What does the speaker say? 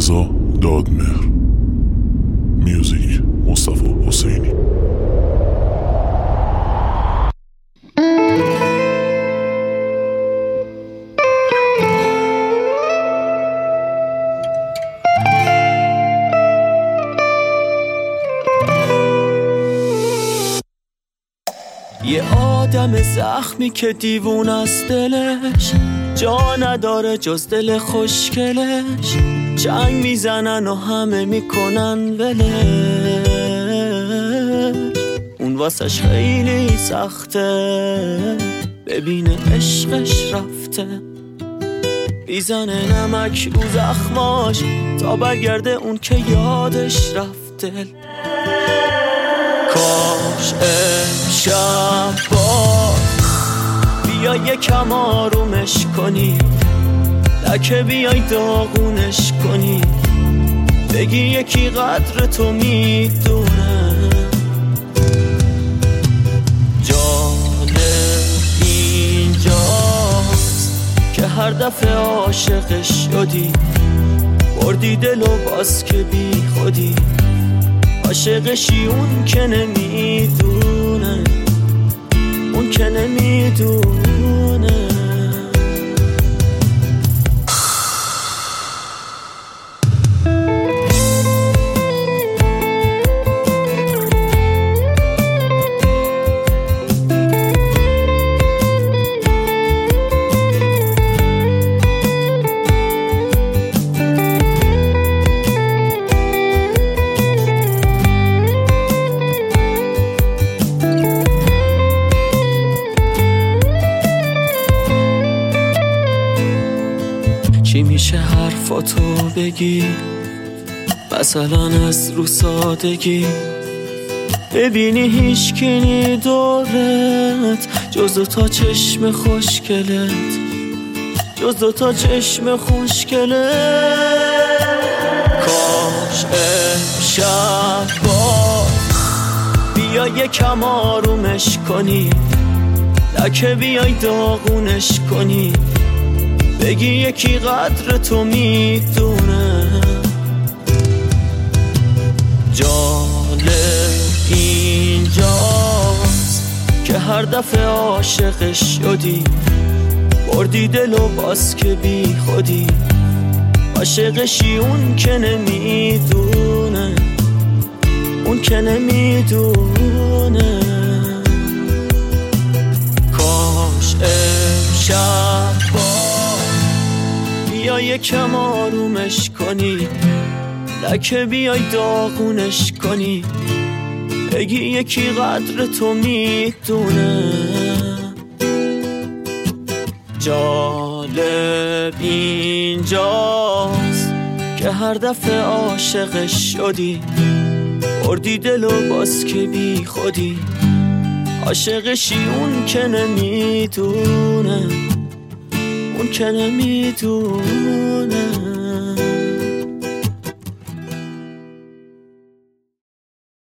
رضا دادمهر، میوزیک مصطفی حسینی. یه آدم زخمی که دیوون از دلش جا نداره جز دل خوشگلش، چنگ میزنن و همه میکنن ولش، اون واسش خیلی سخته، ببینه عشقش رفته، بیزنه نمک رو زخماش تا برگرده اون که یادش رفته. کاش امشب باز بیا یکم آرومش کنی، لکه بیای داغونش کنی، بگی یکی قدر تو میدونه. جالب اینجاست که هر دفعه عاشقش شدی، بردی دل و باز که بی خودی، عاشقشی اون که نمیدونه، اون که نمیدونه. چی میشه حرفاتو بگی، مثلا از رو سادگی، ببینی هیچ کی نی دورت جز دوتا چشم خوشگلت، جز دوتا چشم خوشگلت. کاش امشب باز بیا یکم آرومش کنی، لکه بیای داغونش کنی، بگی یکی قدر تو میدونه. جالب اینجاست که هر دفعه عاشقش شدی، بردی دل و باز که بی خودی، عاشقشی اون که نمیدونه، اون که نمیدونه. کاش امشب بیا یکم آرومش کنی، لکه بیای داغونش کنی، بگی یکی قدر تو میدونه. جالب اینجاست که هر دفعه عاشقش شدی، بردی دل و باز که بی خودی، عاشقشی اون که نمیدونه، اون که نمیدونه.